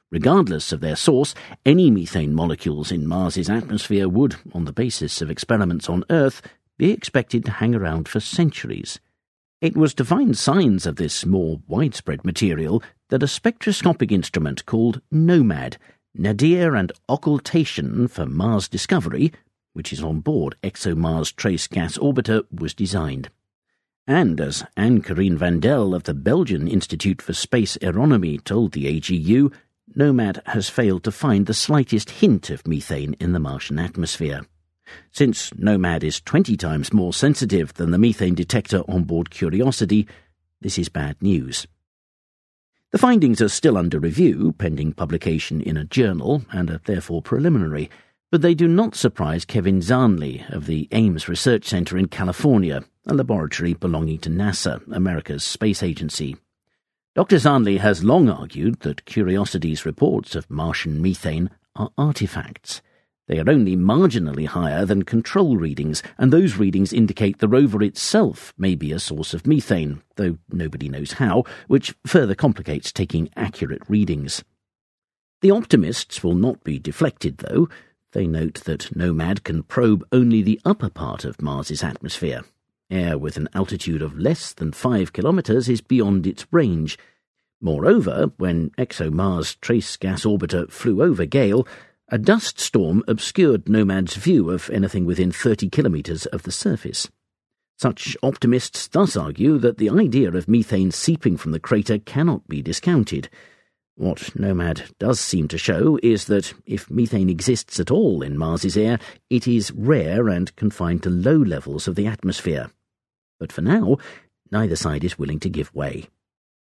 Regardless of their source, any methane molecules in Mars's atmosphere would, on the basis of experiments on Earth, be expected to hang around for centuries. It was to find signs of this more widespread material that a spectroscopic instrument called NOMAD, Nadir and Occultation for Mars Discovery, which is on board ExoMars Trace Gas Orbiter, was designed. And as Anne-Carine Vandel of the Belgian Institute for Space Aeronomy told the AGU, NOMAD has failed to find the slightest hint of methane in the Martian atmosphere. Since NOMAD is 20 times more sensitive than the methane detector on board Curiosity, this is bad news. The findings are still under review, pending publication in a journal, and are therefore preliminary, but they do not surprise Kevin Zarnley of the Ames Research Center in California, a laboratory belonging to NASA, America's space agency. Dr. Zarnley has long argued that Curiosity's reports of Martian methane are artifacts. They are only marginally higher than control readings, and those readings indicate the rover itself may be a source of methane, though nobody knows how, which further complicates taking accurate readings. The optimists will not be deflected, though. They note that NOMAD can probe only the upper part of Mars's atmosphere. Air with an altitude of less than 5 kilometres is beyond its range. Moreover, when ExoMars Trace Gas Orbiter flew over Gale, a dust storm obscured NOMAD's view of anything within 30 kilometres of the surface. Such optimists thus argue that the idea of methane seeping from the crater cannot be discounted. What NOMAD does seem to show is that if methane exists at all in Mars's air, it is rare and confined to low levels of the atmosphere. But for now, neither side is willing to give way.